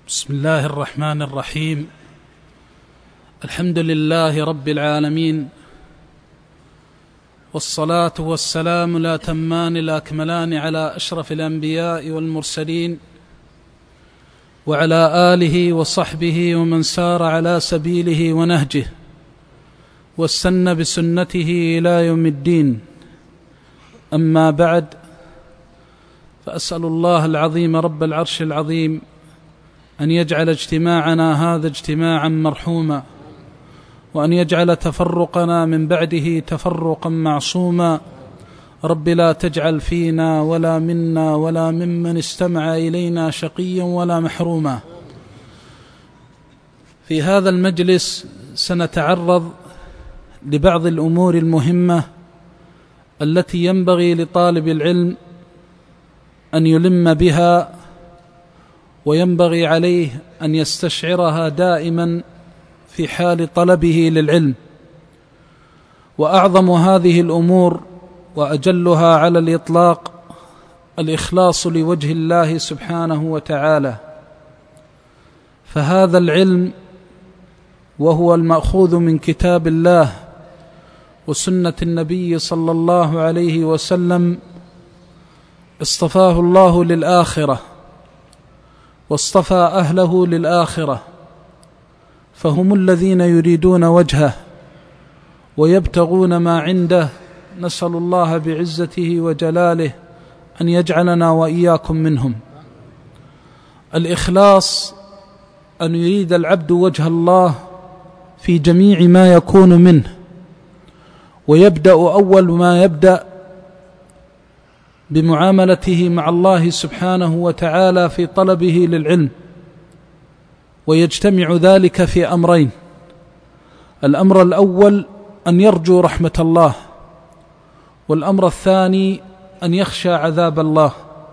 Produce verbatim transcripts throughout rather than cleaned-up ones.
بسم الله الرحمن الرحيم. الحمد لله رب العالمين، والصلاة والسلام الأتمان الأكملان على أشرف الأنبياء والمرسلين، وعلى آله وصحبه ومن سار على سبيله ونهجه واستنى بسنته إلى يوم الدين. أما بعد، فأسأل الله العظيم رب العرش العظيم أن يجعل اجتماعنا هذا اجتماعا مرحوما، وأن يجعل تفرقنا من بعده تفرقا معصوما. رب لا تجعل فينا ولا منا ولا ممن استمع إلينا شقيا ولا محروما. في هذا المجلس سنتعرض لبعض الأمور المهمة التي ينبغي لطالب العلم أن يلم بها، وينبغي عليه أن يستشعرها دائما في حال طلبه للعلم. وأعظم هذه الأمور وأجلها على الإطلاق الإخلاص لوجه الله سبحانه وتعالى. فهذا العلم وهو المأخوذ من كتاب الله وسنة النبي صلى الله عليه وسلم اصطفاه الله للآخرة، واصطفى أهله للآخرة، فهم الذين يريدون وجهه ويبتغون ما عنده. نسأل الله بعزته وجلاله أن يجعلنا وإياكم منهم. الإخلاص أن يريد العبد وجه الله في جميع ما يكون منه، ويبدأ أول ما يبدأ بمعاملته مع الله سبحانه وتعالى في طلبه للعلم، ويجتمع ذلك في أمرين. الأمر الأول أن يرجو رحمة الله، والأمر الثاني أن يخشى عذاب الله.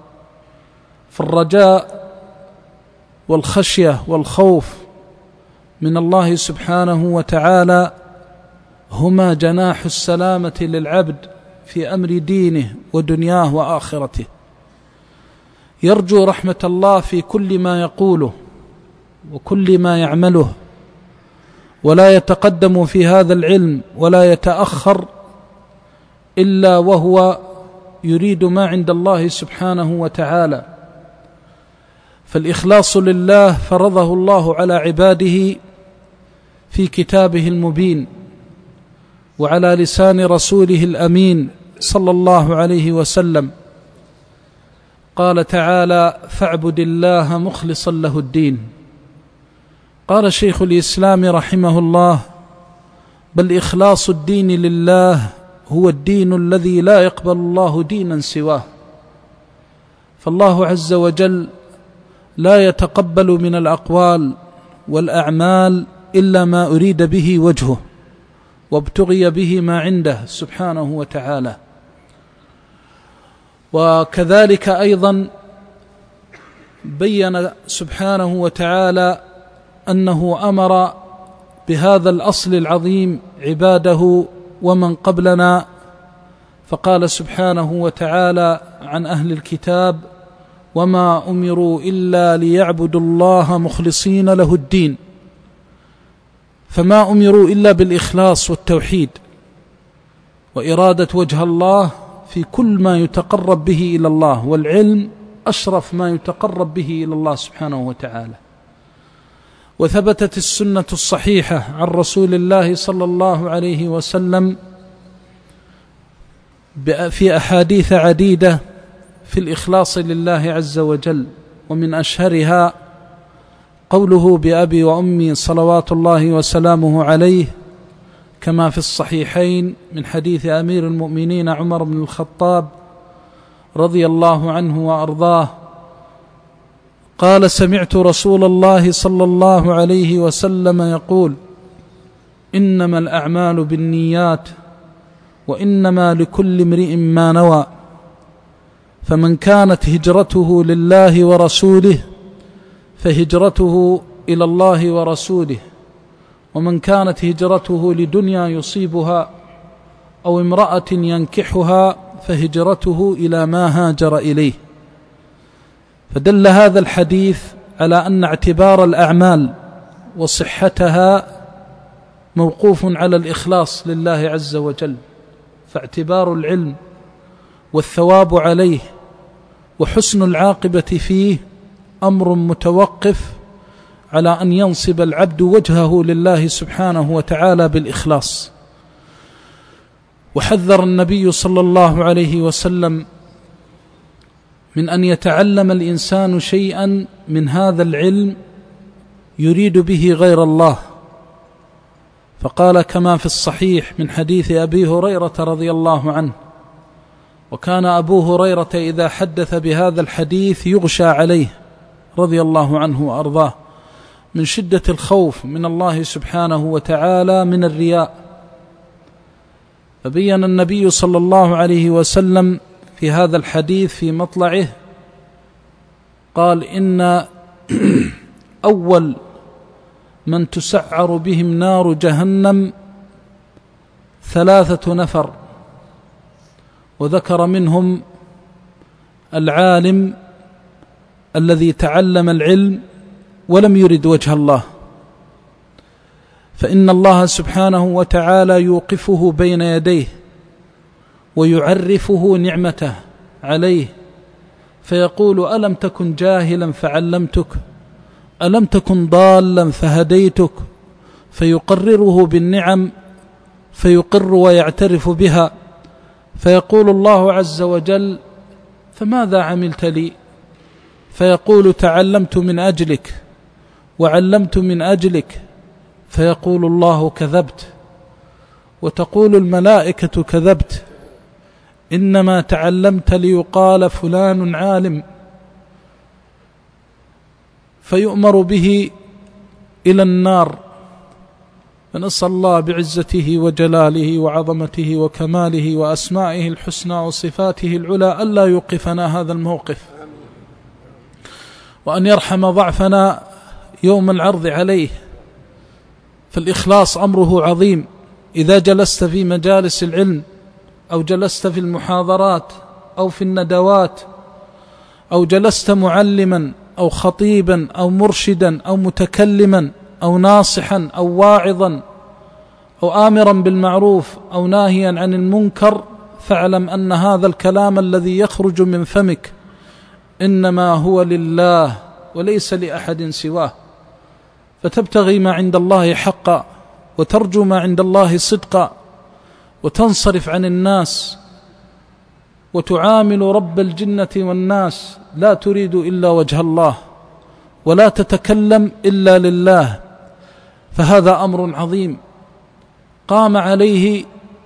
فالرجاء والخشية والخوف من الله سبحانه وتعالى هما جناح السلامة للعبد في أمر دينه ودنياه وآخرته. يرجو رحمة الله في كل ما يقوله وكل ما يعمله، ولا يتقدم في هذا العلم ولا يتأخر إلا وهو يريد ما عند الله سبحانه وتعالى. فالإخلاص لله فرضه الله على عباده في كتابه المبين، وعلى لسان رسوله الأمين صلى الله عليه وسلم. قال تعالى: فاعبد الله مخلصا له الدين. قال شيخ الإسلام رحمه الله: بل إخلاص الدين لله هو الدين الذي لا يقبل الله دينا سواه. فالله عز وجل لا يتقبل من الأقوال والأعمال إلا ما أريد به وجهه وابتغي به ما عنده سبحانه وتعالى. وكذلك أيضا بين سبحانه وتعالى أنه أمر بهذا الأصل العظيم عباده ومن قبلنا، فقال سبحانه وتعالى عن أهل الكتاب: وما أمروا إلا ليعبدوا الله مخلصين له الدين. فما أمروا إلا بالإخلاص والتوحيد وإرادة وجه الله في كل ما يتقرب به إلى الله، والعلم أشرف ما يتقرب به إلى الله سبحانه وتعالى. وثبتت السنة الصحيحة عن رسول الله صلى الله عليه وسلم في أحاديث عديدة في الإخلاص لله عز وجل، ومن أشهرها قوله: بأبي وأمي صلوات الله وسلامه عليه، كما في الصحيحين من حديث أمير المؤمنين عمر بن الخطاب رضي الله عنه وأرضاه قال: سمعت رسول الله صلى الله عليه وسلم يقول: إنما الأعمال بالنيات وإنما لكل امرئ ما نوى، فمن كانت هجرته لله ورسوله فهجرته إلى الله ورسوله، ومن كانت هجرته لدنيا يصيبها أو امرأة ينكحها فهجرته إلى ما هاجر إليه. فدل هذا الحديث على أن اعتبار الأعمال وصحتها موقوف على الإخلاص لله عز وجل، فاعتبار العلم والثواب عليه وحسن العاقبة فيه أمر متوقف على أن ينصب العبد وجهه لله سبحانه وتعالى بالإخلاص. وحذر النبي صلى الله عليه وسلم من أن يتعلم الإنسان شيئا من هذا العلم يريد به غير الله، فقال كما في الصحيح من حديث أبي هريرة رضي الله عنه: وكان أبو هريرة إذا حدث بهذا الحديث يغشى عليه رضي الله عنه وأرضاه من شدة الخوف من الله سبحانه وتعالى من الرياء. فبين النبي صلى الله عليه وسلم في هذا الحديث في مطلعه قال: إن أول من تسعر بهم نار جهنم ثلاثة نفر، وذكر منهم العالم الذي تعلم العلم ولم يرد وجه الله، فإن الله سبحانه وتعالى يوقفه بين يديه ويعرفه نعمته عليه فيقول: ألم تكن جاهلا فعلمتك، ألم تكن ضالا فهديتك، فيقرره بالنعم فيقر ويعترف بها، فيقول الله عز وجل: فماذا عملت لي؟ فيقول: تعلمت من أجلك وعلمت من أجلك، فيقول الله: كذبت. وتقول الملائكة: كذبت، إنما تعلمت ليقال فلان عالم. فيؤمر به إلى النار، فنسأل الله بعزته وجلاله وعظمته وكماله وأسمائه الحسنى وصفاته العلى ألا يوقفنا هذا الموقف، وأن يرحم ضعفنا يوم العرض عليه. فالإخلاص أمره عظيم. إذا جلست في مجالس العلم أو جلست في المحاضرات أو في الندوات أو جلست معلما أو خطيبا أو مرشدا أو متكلما أو ناصحا أو واعظا أو آمرا بالمعروف أو ناهيا عن المنكر، فاعلم أن هذا الكلام الذي يخرج من فمك إنما هو لله وليس لأحد سواه، فتبتغي ما عند الله حقا وترجو ما عند الله صدقا وتنصرف عن الناس وتعامل رب الجنة والناس لا تريد إلا وجه الله ولا تتكلم إلا لله، فهذا أمر عظيم قام عليه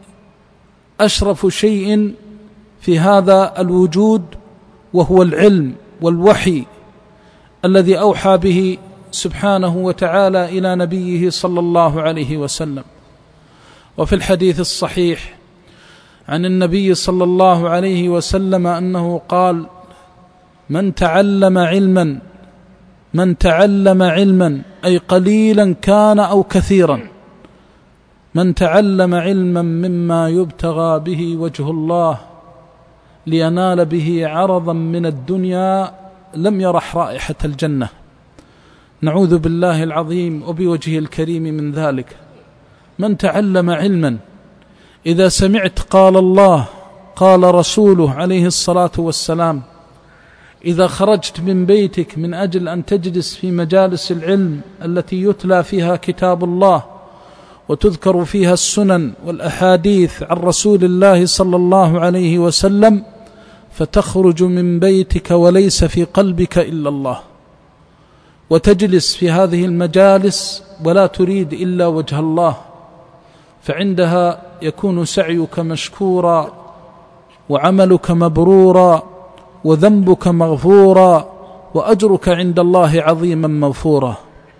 أشرف شيء في هذا الوجود، وهو العلم والوحي الذي أوحى به سبحانه وتعالى إلى نبيه صلى الله عليه وسلم. وفي الحديث الصحيح عن النبي صلى الله عليه وسلم أنه قال: من تعلم علما من تعلم علما أي قليلا كان أو كثيرا، من تعلم علما مما يبتغى به وجه الله لينال به عرضا من الدنيا لم يرح رائحة الجنة. نعوذ بالله العظيم وبوجهه الكريم من ذلك. من تعلم علما، إذا سمعت قال الله قال رسوله عليه الصلاة والسلام، إذا خرجت من بيتك من أجل أن تجلس في مجالس العلم التي يتلى فيها كتاب الله وتذكر فيها السنن والأحاديث عن رسول الله صلى الله عليه وسلم، فتخرج من بيتك وليس في قلبك إلا الله، وتجلس في هذه المجالس ولا تريد إلا وجه الله، فعندها يكون سعيك مشكورا وعملك مبرورا وذنبك مغفورا وأجرك عند الله عظيما مغفورا.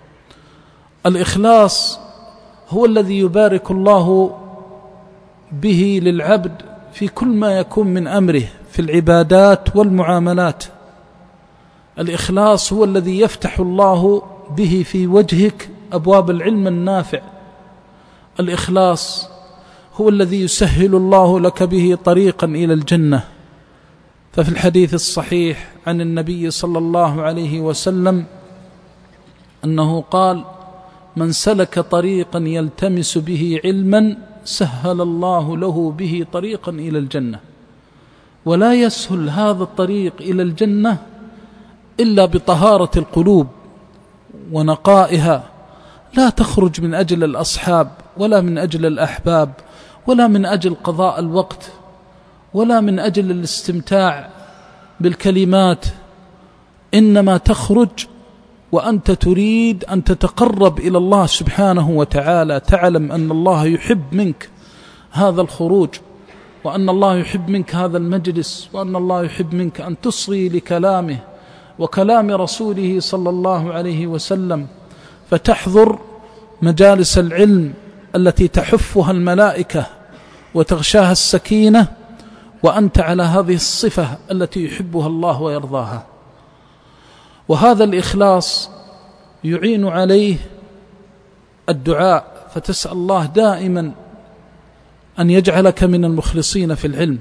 الإخلاص هو الذي يبارك الله به للعبد في كل ما يكون من أمره في العبادات والمعاملات. الإخلاص هو الذي يفتح الله به في وجهك أبواب العلم النافع. الإخلاص هو الذي يسهل الله لك به طريقا إلى الجنة. ففي الحديث الصحيح عن النبي صلى الله عليه وسلم أنه قال: من سلك طريقا يلتمس به علما سهل الله له به طريقا إلى الجنة. ولا يسهل هذا الطريق إلى الجنة إلا بطهارة القلوب ونقائها، لا تخرج من أجل الأصحاب ولا من أجل الأحباب ولا من أجل قضاء الوقت ولا من أجل الاستمتاع بالكلمات، إنما تخرج وأنت تريد أن تتقرب إلى الله سبحانه وتعالى، تعلم أن الله يحب منك هذا الخروج، وأن الله يحب منك هذا المجلس، وأن الله يحب منك أن تصغي لكلامه وكلام رسوله صلى الله عليه وسلم، فتحضر مجالس العلم التي تحفها الملائكة وتغشاها السكينة، وأنت على هذه الصفة التي يحبها الله ويرضاها. وهذا الإخلاص يعين عليه الدعاء، فتسأل الله دائما أن يجعلك من المخلصين في العلم،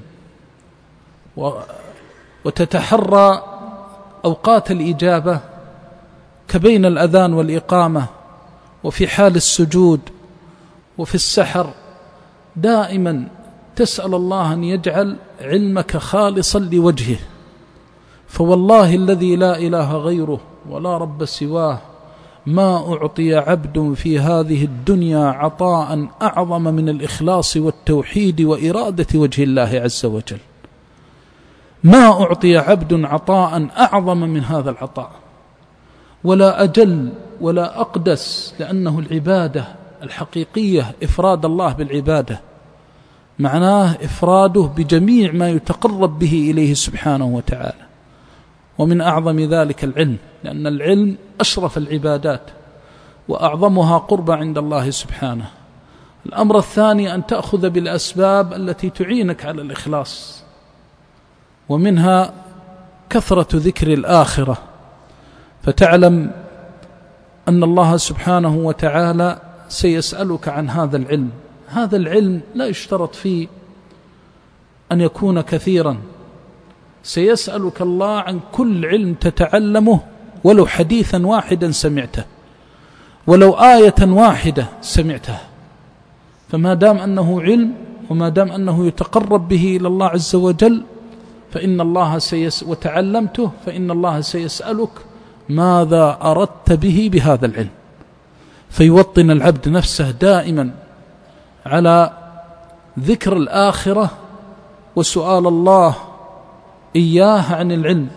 وتتحرى أوقات الإجابة كبين الأذان والإقامة وفي حال السجود وفي السحر، دائما تسأل الله أن يجعل علمك خالصا لوجهه. فوالله الذي لا إله غيره ولا رب سواه ما أعطي عبد في هذه الدنيا عطاء أعظم من الإخلاص والتوحيد وإرادة وجه الله عز وجل. ما أعطي عبد عطاء أعظم من هذا العطاء، ولا أجل ولا أقدس، لأنه العبادة الحقيقية إفراد الله بالعبادة، معناه إفراده بجميع ما يتقرب به إليه سبحانه وتعالى. ومن أعظم ذلك العلم، لأن العلم أشرف العبادات وأعظمها قربا عند الله سبحانه. الأمر الثاني أن تأخذ بالأسباب التي تعينك على الإخلاص، ومنها كثرة ذكر الآخرة، فتعلم أن الله سبحانه وتعالى سيسألك عن هذا العلم. هذا العلم لا يشترط فيه أن يكون كثيرا، سيسألك الله عن كل علم تتعلمه، ولو حديثا واحدا سمعته، ولو آية واحدة سمعتها، فما دام أنه علم وما دام أنه يتقرب به إلى الله عز وجل فإن الله سيس وتعلمته فإن الله سيسألك ماذا أردت به بهذا العلم. فيوطن العبد نفسه دائما على ذكر الآخرة وسؤال الله إياه عن العلم.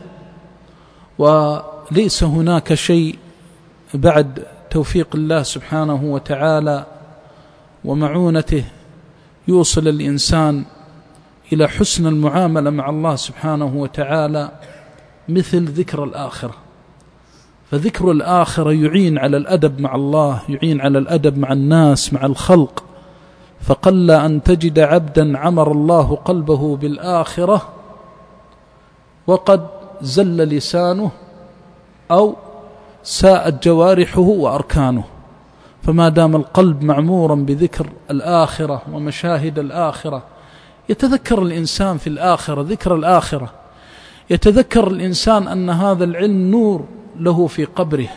وليس هناك شيء بعد توفيق الله سبحانه وتعالى ومعونته يوصل الإنسان إلى حسن المعاملة مع الله سبحانه وتعالى مثل ذكر الآخرة. فذكر الآخرة يعين على الأدب مع الله، يعين على الأدب مع الناس، مع الخلق. فقل أن تجد عبدا عمر الله قلبه بالآخرة وقد زل لسانه أو ساءت جوارحه وأركانه. فما دام القلب معمورا بذكر الآخرة ومشاهد الآخرة، يتذكر الإنسان في الآخرة ذكر الآخرة، يتذكر الإنسان أن هذا العلم نور له في قبره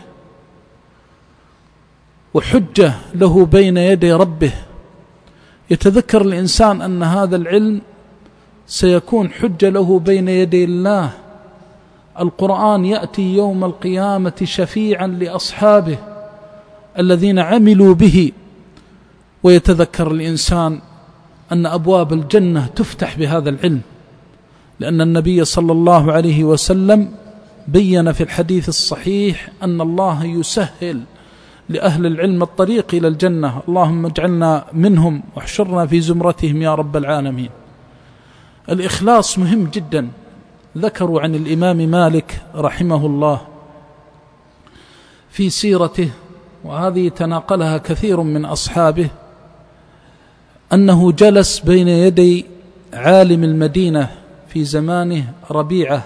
وحجة له بين يدي ربه، يتذكر الإنسان أن هذا العلم سيكون حجة له بين يدي الله. القرآن يأتي يوم القيامة شفيعا لأصحابه الذين عملوا به. ويتذكر الإنسان أن أبواب الجنة تفتح بهذا العلم، لأن النبي صلى الله عليه وسلم بين في الحديث الصحيح أن الله يسهل لأهل العلم الطريق إلى الجنة. اللهم اجعلنا منهم واحشرنا في زمرتهم يا رب العالمين. الإخلاص مهم جدا. ذكروا عن الإمام مالك رحمه الله في سيرته، وهذه تناقلها كثير من أصحابه، أنه جلس بين يدي عالم المدينة في زمانه ربيعة،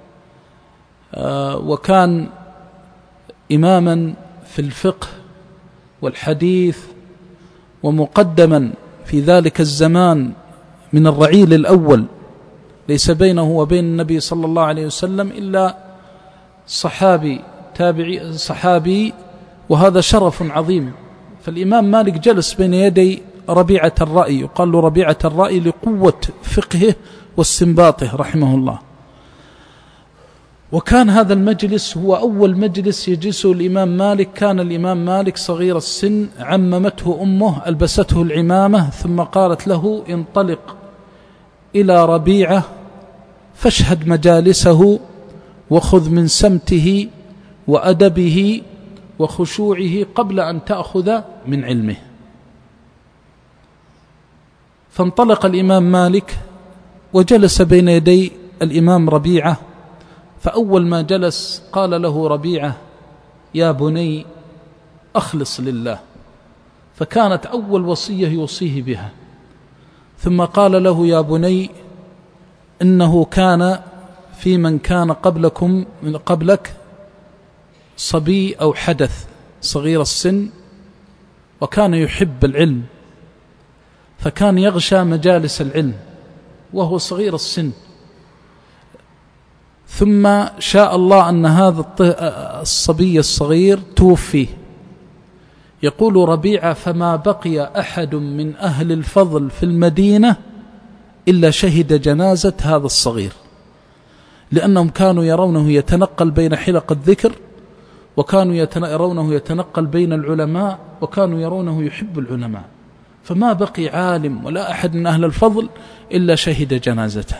وكان إماما في الفقه والحديث ومقدما في ذلك الزمان من الرعيل الأول، ليس بينه وبين النبي صلى الله عليه وسلم إلا صحابي تابعي صحابي وهذا شرف عظيم. فالإمام مالك جلس بين يدي ربيعة الرأي، يقال له ربيعة الرأي لقوة فقهه واستنباطه رحمه الله. وكان هذا المجلس هو أول مجلس يجلسه الإمام مالك. كان الإمام مالك صغير السن، عممته أمه، ألبسته العمامة، ثم قالت له انطلق إلى ربيعة فاشهد مجالسه وخذ من سمته وأدبه وخشوعه قبل أن تأخذ من علمه. فانطلق الإمام مالك وجلس بين يدي الإمام ربيعة. فأول ما جلس قال له ربيعة: يا بني أخلص لله. فكانت أول وصية يوصيه بها. ثم قال له: يا بني إنه كان في من كان قبلكم من قبلك صبي أو حدث صغير السن، وكان يحب العلم، فكان يغشى مجالس العلم وهو صغير السن. ثم شاء الله أن هذا الصبي الصغير توفي. يقول ربيعة: فما بقي أحد من أهل الفضل في المدينة إلا شهد جنازة هذا الصغير، لأنهم كانوا يرونه يتنقل بين حلق الذكر، وكانوا يرونه يتنقل بين العلماء، وكانوا يرونه يحب العلماء. فما بقي عالم ولا أحد من أهل الفضل إلا شهد جنازته.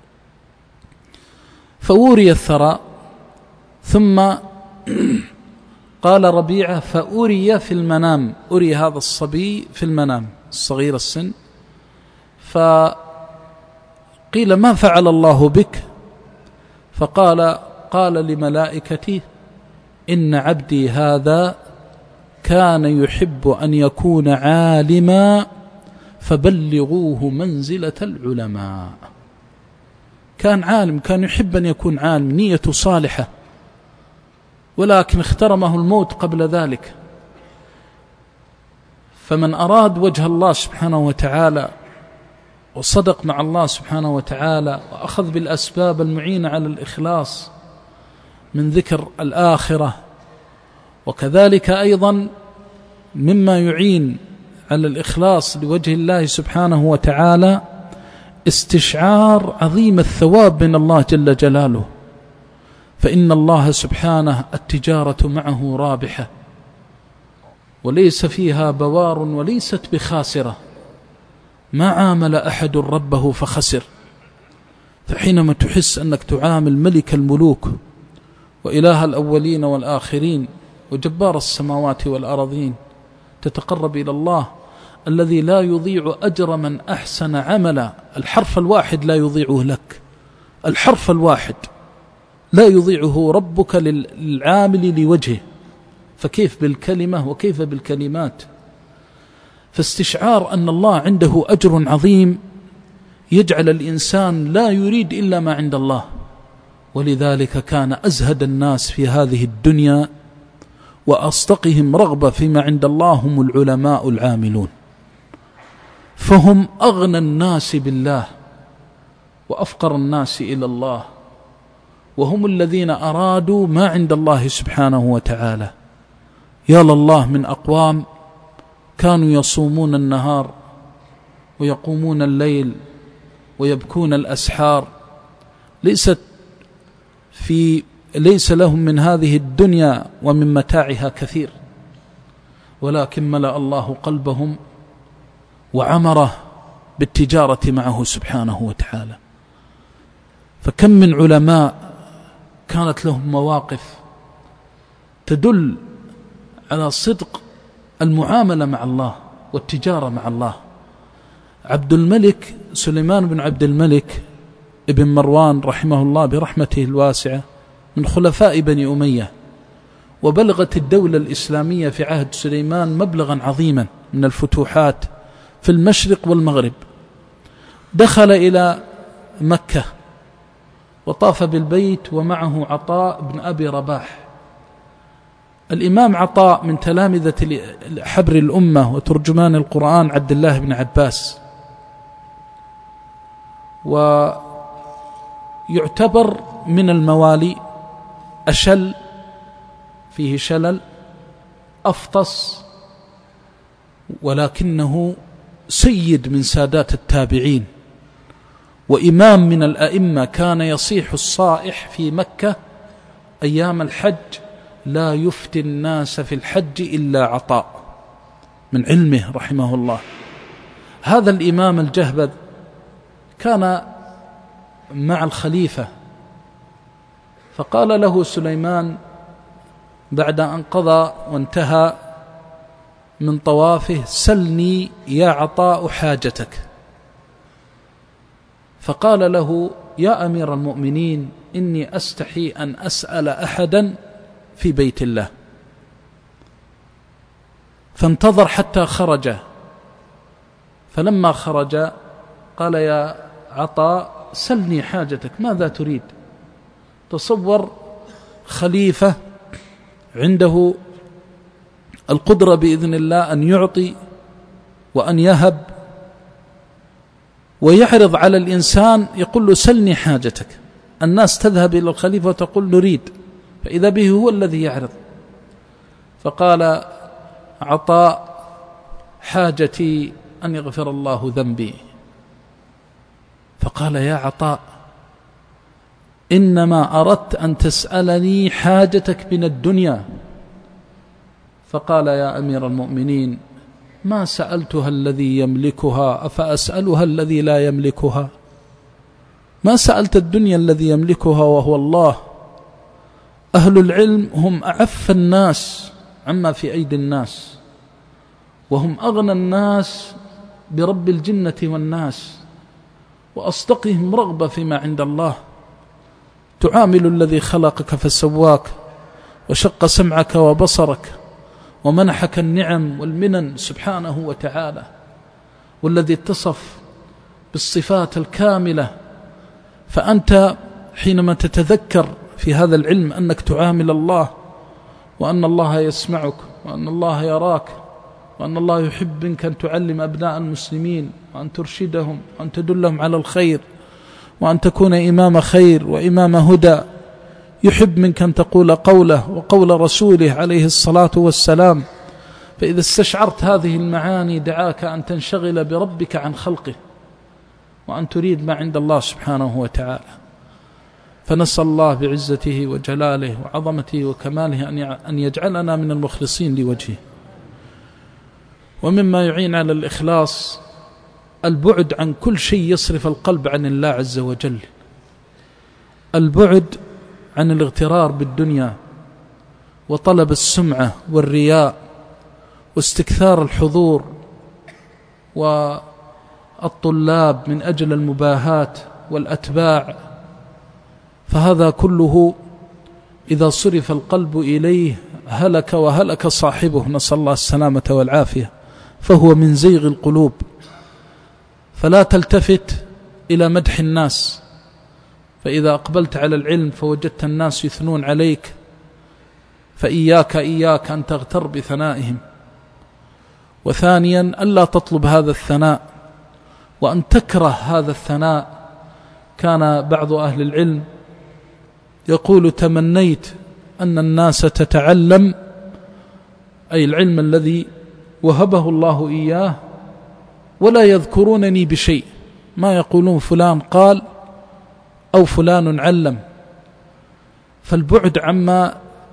فأوري الثراء. ثم قال ربيعة: فأري في المنام، أري هذا الصبي في المنام الصغير السن. فقيل: ما فعل الله بك؟ فقال: قال لملائكتي: إن عبدي هذا كان يحب أن يكون عالما فبلغوه منزلة العلماء. كان عالم، كان يحب أن يكون عالم، نيته صالحة، ولكن اخترمه الموت قبل ذلك. فمن أراد وجه الله سبحانه وتعالى وصدق مع الله سبحانه وتعالى وأخذ بالأسباب المعينة على الإخلاص من ذكر الآخرة، وكذلك أيضا مما يعين على الإخلاص لوجه الله سبحانه وتعالى استشعار عظيم الثواب من الله جل جلاله. فإن الله سبحانه التجارة معه رابحة وليس فيها بوار وليست بخاسرة. ما عامل أحد ربه فخسر. فحينما تحس أنك تعامل ملك الملوك وإله الأولين والآخرين وجبار السماوات والأرضين، تتقرب إلى الله الذي لا يضيع أجر من أحسن عملا. الحرف الواحد لا يضيعه لك، الحرف الواحد لا يضيعه ربك للعامل لوجهه، فكيف بالكلمة وكيف بالكلمات؟ فاستشعار أن الله عنده أجر عظيم يجعل الإنسان لا يريد إلا ما عند الله. ولذلك كان أزهد الناس في هذه الدنيا وأصدقهم رغبة فيما عند الله هم العلماء العاملون، فهم أغنى الناس بالله وأفقر الناس إلى الله، وهم الذين أرادوا ما عند الله سبحانه وتعالى. يا لله من أقوام كانوا يصومون النهار ويقومون الليل ويبكون الأسحار، ليست في ليس لهم من هذه الدنيا ومن متاعها كثير، ولكن ملأ الله قلبهم وعمره بالتجارة معه سبحانه وتعالى. فكم من علماء كانت لهم مواقف تدل على صدق المعاملة مع الله والتجارة مع الله. عبد الملك سليمان بن عبد الملك ابن مروان رحمه الله برحمته الواسعة من خلفاء بني أمية، وبلغت الدولة الإسلامية في عهد سليمان مبلغا عظيما من الفتوحات في المشرق والمغرب. دخل إلى مكة وطاف بالبيت ومعه عطاء بن أبي رباح. الإمام عطاء من تلامذة حبر الأمة وترجمان القرآن عبد الله بن عباس، ويعتبر من الموالي أشل، فيه شلل، أفطس، ولكنه سيد من سادات التابعين وإمام من الأئمة. كان يصيح الصائح في مكة أيام الحج: لا يفتي الناس في الحج إلا عطاء، من علمه رحمه الله. هذا الإمام الجهبذ كان مع الخليفة، فقال له سليمان بعد أن قضى وانتهى من طوافه: سلني يا عطاء حاجتك. فقال له: يا أمير المؤمنين، إني أستحي أن أسأل أحدا في بيت الله. فانتظر حتى خرج، فلما خرج قال: يا عطاء سلني حاجتك، ماذا تريد؟ تصور خليفة عنده القدرة بإذن الله أن يعطي وأن يهب، ويعرض على الإنسان يقول له: سلني حاجتك. الناس تذهب إلى الخليفة وتقول: نريد، فإذا به هو الذي يعرض. فقال عطاء: حاجتي أن يغفر الله ذنبي. فقال: يا عطاء، إنما أردت أن تسألني حاجتك من الدنيا. فقال: يا أمير المؤمنين، ما سألتها الذي يملكها، أفأسألها الذي لا يملكها؟ ما سألت الدنيا الذي يملكها وهو الله. أهل العلم هم أعف الناس عما في أيدي الناس، وهم أغنى الناس برب الجنة والناس، وأصدقهم رغبة فيما عند الله. تعامل الذي خلقك فسواك وشق سمعك وبصرك ومنحك النعم والمنن سبحانه وتعالى، والذي اتصف بالصفات الكاملة. فأنت حينما تتذكر في هذا العلم أنك تعامل الله، وأن الله يسمعك، وأن الله يراك، وأن الله يحب منك أن تعلم أبناء المسلمين، وأن ترشدهم، وأن تدلهم على الخير، وأن تكون إمام خير وإمام هدى، يحب منك أن تقول قوله وقول رسوله عليه الصلاة والسلام. فإذا استشعرت هذه المعاني دعاك أن تنشغل بربك عن خلقه، وأن تريد ما عند الله سبحانه وتعالى. فنسأل الله بعزته وجلاله وعظمته وكماله أن يجعلنا من المخلصين لوجهه. ومما يعين على الإخلاص البعد عن كل شيء يصرف القلب عن الله عز وجل، البعد عن الاغترار بالدنيا وطلب السمعة والرياء واستكثار الحضور والطلاب من أجل المباهاة والأتباع. فهذا كله إذا صرف القلب إليه هلك وهلك صاحبه، نسأل الله السلامة والعافية، فهو من زيغ القلوب. فلا تلتفت إلى مدح الناس، فإذا أقبلت على العلم فوجدت الناس يثنون عليك، فإياك إياك أن تغتر بثنائهم. وثانيا ألا تطلب هذا الثناء وأن تكره هذا الثناء. كان بعض أهل العلم يقول: تمنيت أن الناس تتعلم، أي العلم الذي وهبه الله إياه، ولا يذكرونني بشيء، ما يقولون فلان قال أو فلان علم. فالبعد عما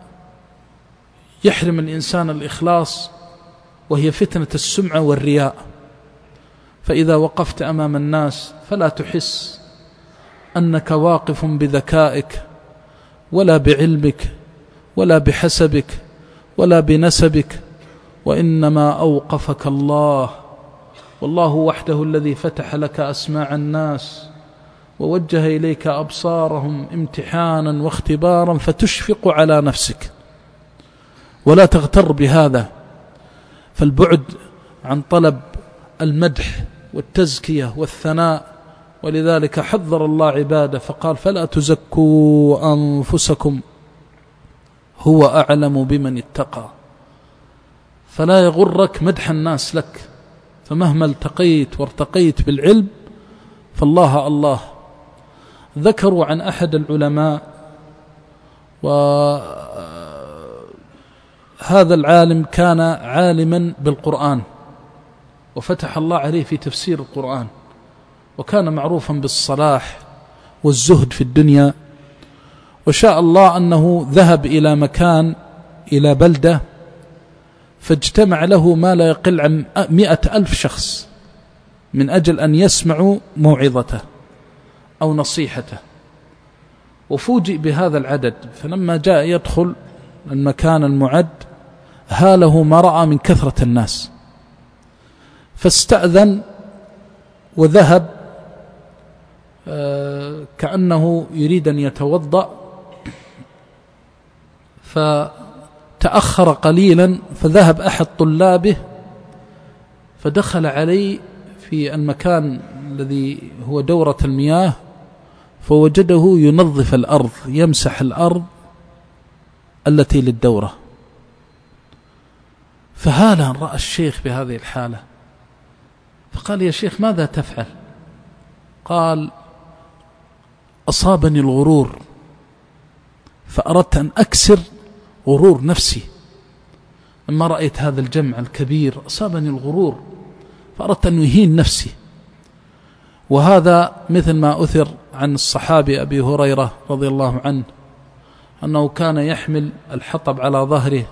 يحرم الإنسان الإخلاص وهي فتنة السمعة والرياء. فإذا وقفت أمام الناس فلا تحس أنك واقف بذكائك ولا بعلمك ولا بحسبك ولا بنسبك، وإنما أوقفك الله، والله وحده الذي فتح لك أسماع الناس ووجه إليك أبصارهم امتحانا واختبارا، فتشفق على نفسك ولا تغتر بهذا. فالبعد عن طلب المدح والتزكية والثناء، ولذلك حذر الله عباده فقال: فلا تزكوا أنفسكم هو أعلم بمن اتقى. فلا يغرك مدح الناس لك، فمهما التقيت وارتقيت بالعلم فالله الله. ذكروا عن أحد العلماء، وهذا هذا العالم كان عالما بالقرآن، وفتح الله عليه في تفسير القرآن، وكان معروفا بالصلاح والزهد في الدنيا. وشاء الله أنه ذهب إلى مكان، إلى بلدة، فاجتمع له ما لا يقل عن مئة ألف شخص من أجل أن يسمعوا موعظته أو نصيحته. وفوجئ بهذا العدد، فلما جاء يدخل المكان المعد هاله ما رأى من كثرة الناس، فاستأذن وذهب كأنه يريد أن يتوضأ، فتأخر قليلا، فذهب أحد طلابه فدخل عليه في المكان الذي هو دورة المياه، فوجده ينظف الأرض، يمسح الأرض التي للدورة. فهالا رأى الشيخ بهذه الحالة، فقال: يا شيخ ماذا تفعل؟ قال: أصابني الغرور، فأردت أن أكسر غرور نفسي. لما رأيت هذا الجمع الكبير أصابني الغرور، فأردت أن يهين نفسي. وهذا مثل ما أثر عن الصحابي أبي هريرة رضي الله عنه أنه كان يحمل الحطب على ظهره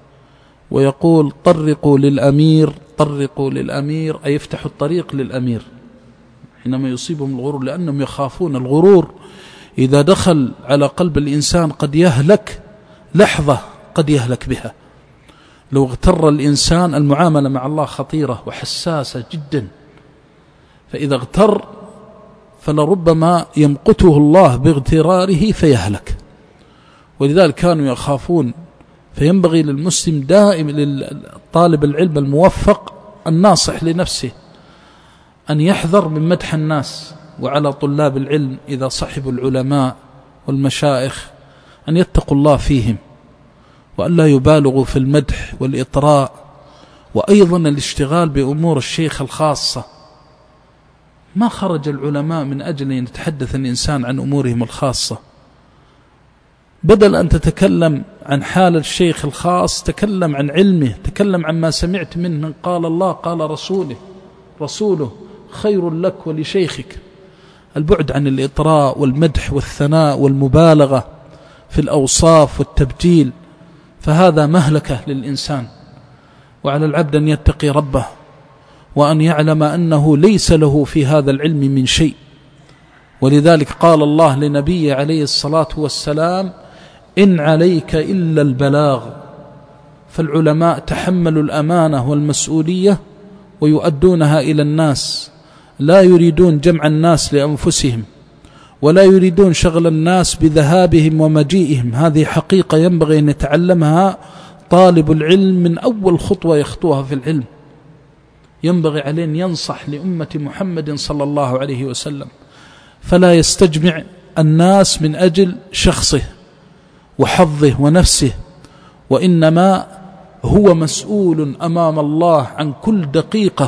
ويقول: طرقوا للأمير، طرقوا للأمير، أي يفتحوا الطريق للأمير حينما يصيبهم الغرور، لأنهم يخافون الغرور إذا دخل على قلب الإنسان قد يهلك لحظة، قد يهلك بها. لو اغتر الإنسان، المعاملة مع الله خطيرة وحساسة جدا، فإذا اغتر فلربما يمقته الله باغتراره فيهلك. ولذلك كانوا يخافون. فينبغي للمسلم دائما، للطالب العلم الموفق الناصح لنفسه، أن يحذر من مدح الناس. وعلى طلاب العلم إذا صحبوا العلماء والمشايخ أن يتقوا الله فيهم، وأن لا يبالغوا في المدح والإطراء، وأيضا الاشتغال بأمور الشيخ الخاصة. ما خرج العلماء من أجل أن يتحدث الإنسان عن أمورهم الخاصة. بدل أن تتكلم عن حال الشيخ الخاص، تكلم عن علمه، تكلم عن ما سمعت منه، قال الله قال رسوله رسوله خير لك ولشيخك. البعد عن الإطراء والمدح والثناء والمبالغة في الأوصاف والتبجيل، فهذا مهلكة للإنسان. وعلى العبد أن يتقي ربه، وأن يعلم أنه ليس له في هذا العلم من شيء. ولذلك قال الله لنبيه عليه الصلاة والسلام: إن عليك إلا البلاغ. فالعلماء تحملوا الأمانة والمسؤولية ويؤدونها إلى الناس، لا يريدون جمع الناس لأنفسهم، ولا يريدون شغل الناس بذهابهم ومجيئهم. هذه حقيقة ينبغي أن يتعلمها طالب العلم من أول خطوة يخطوها في العلم. ينبغي عليه أن ينصح لأمة محمد صلى الله عليه وسلم، فلا يستجمع الناس من أجل شخصه وحظه ونفسه، وإنما هو مسؤول أمام الله عن كل دقيقة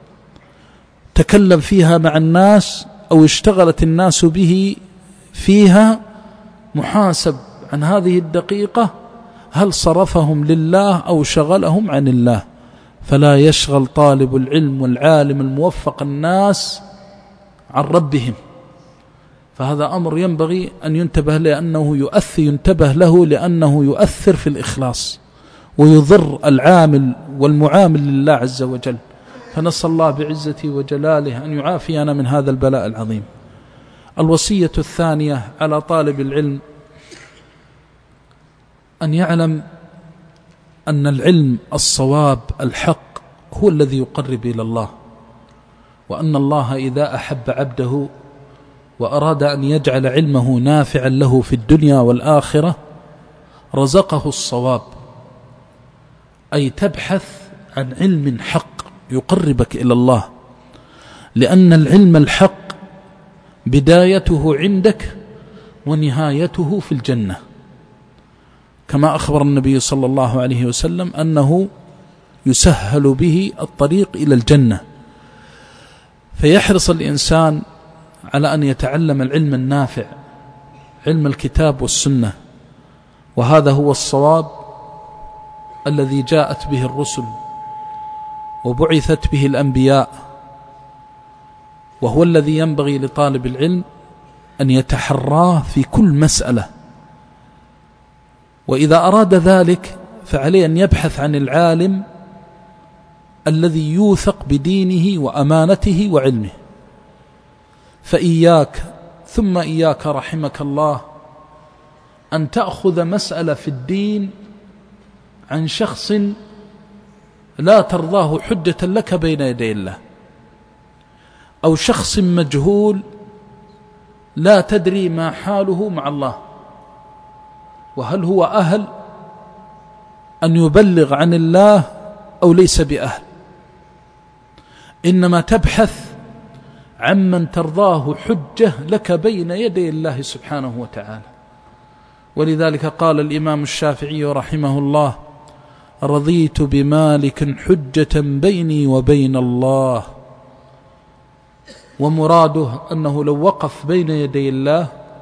تكلم فيها مع الناس أو اشتغلت الناس به فيها، محاسب عن هذه الدقيقة هل صرفهم لله أو شغلهم عن الله. فلا يشغل طالب العلم والعالم الموفق الناس عن ربهم، فهذا أمر ينبغي أن ينتبه، لأنه يؤثر ينتبه له لأنه يؤثر في الإخلاص ويضر العامل والمعامل لله عز وجل. فنسأل الله بعزته وجلاله أن يعافينا من هذا البلاء العظيم. الوصية الثانية على طالب العلم أن يعلم أن العلم الصواب الحق هو الذي يقرب إلى الله، وأن الله إذا أحب عبده وأراد أن يجعل علمه نافعا له في الدنيا والآخرة رزقه الصواب، أي تبحث عن علم حق يقربك إلى الله، لأن العلم الحق بدايته عندك ونهايته في الجنة، كما أخبر النبي صلى الله عليه وسلم أنه يسهل به الطريق إلى الجنة. فيحرص الإنسان على أن يتعلم العلم النافع، علم الكتاب والسنة، وهذا هو الصواب الذي جاءت به الرسل وبعثت به الأنبياء، وهو الذي ينبغي لطالب العلم أن يتحراه في كل مسألة. وإذا أراد ذلك فعليه أن يبحث عن العالم الذي يوثق بدينه وأمانته وعلمه. فإياك ثم إياك رحمك الله أن تأخذ مسألة في الدين عن شخص لا ترضاه حجة لك بين يدي الله، أو شخص مجهول لا تدري ما حاله مع الله، وهل هو أهل أن يبلغ عن الله أو ليس بأهل. إنما تبحث عمن ترضاه حجة لك بين يدي الله سبحانه وتعالى. ولذلك قال الإمام الشافعي رحمه الله: رضيت بمالك حجة بيني وبين الله. ومراده أنه لو وقف بين يدي الله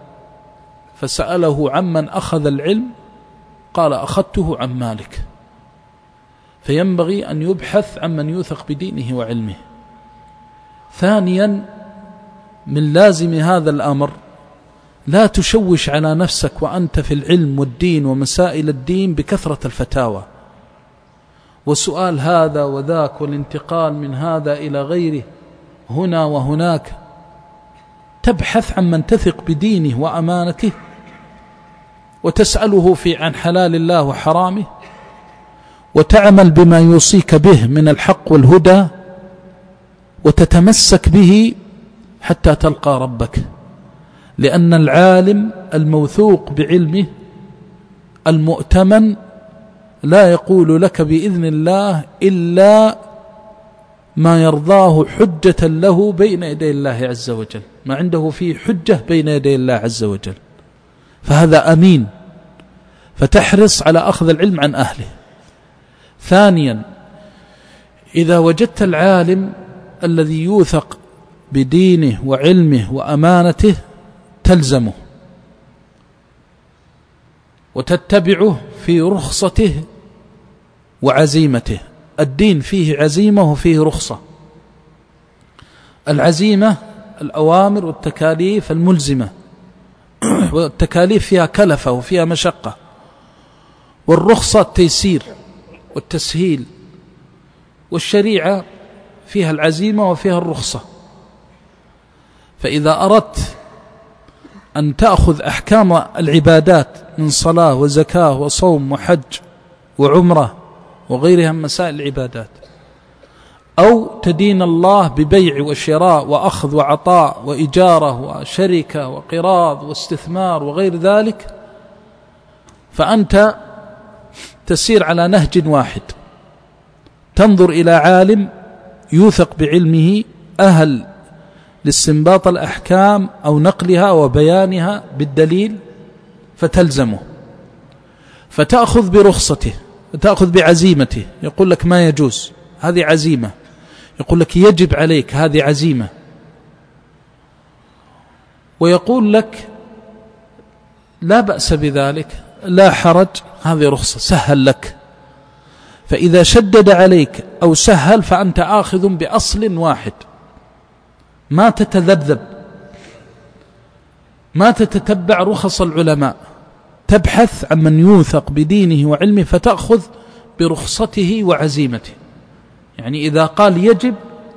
فسأله عمن أخذ العلم قال: أخذته عن مالك. فينبغي أن يبحث عمن يوثق بدينه وعلمه. ثانيا، من لازم هذا الأمر لا تشوش على نفسك وأنت في العلم والدين ومسائل الدين بكثرة الفتاوى وسؤال هذا وذاك والانتقال من هذا إلى غيره هنا وهناك. تبحث عن من تثق بدينه وأمانته وتسأله في عن حلال الله وحرامه، وتعمل بما يوصيك به من الحق والهدى، وتتمسك به حتى تلقى ربك. لأن العالم الموثوق بعلمه المؤتمن لا يقول لك بإذن الله إلا ما يرضاه حجة له بين يدي الله عز وجل، ما عنده فيه حجة بين يدي الله عز وجل، فهذا أمين. فتحرص على أخذ العلم عن أهله. ثانيا، إذا وجدت العالم الذي يوثق بدينه وعلمه وأمانته تلزمه وتتبعه في رخصته وعزيمته. الدين فيه عزيمة وفيه رخصة. العزيمة الأوامر والتكاليف الملزمة، والتكاليف فيها كلفة وفيها مشقة، والرخصة التيسير والتسهيل. والشريعة فيها العزيمة وفيها الرخصة. فإذا أردت أن تأخذ أحكام العبادات من صلاة وزكاة وصوم وحج وعمرة وغيرها من مسائل العبادات، أو تدين الله ببيع وشراء وأخذ وعطاء وإجارة وشركة وقراض واستثمار وغير ذلك، فأنت تسير على نهج واحد. تنظر إلى عالم يوثق بعلمه أهل لاستنباط الأحكام أو نقلها وبيانها بالدليل فتلزمه، فتأخذ برخصته، فتأخذ بعزيمته. يقول لك ما يجوز، هذه عزيمة. يقول لك يجب عليك، هذه عزيمة. ويقول لك لا بأس بذلك، لا حرج، هذه رخصة، سهل لك. فإذا شدد عليك أو سهل فأنت آخذ بأصل واحد، ما تتذبذب، ما تتتبع رخص العلماء. تبحث عن من يوثق بدينه وعلمه فتأخذ برخصته وعزيمته. يعني إذا قال يجب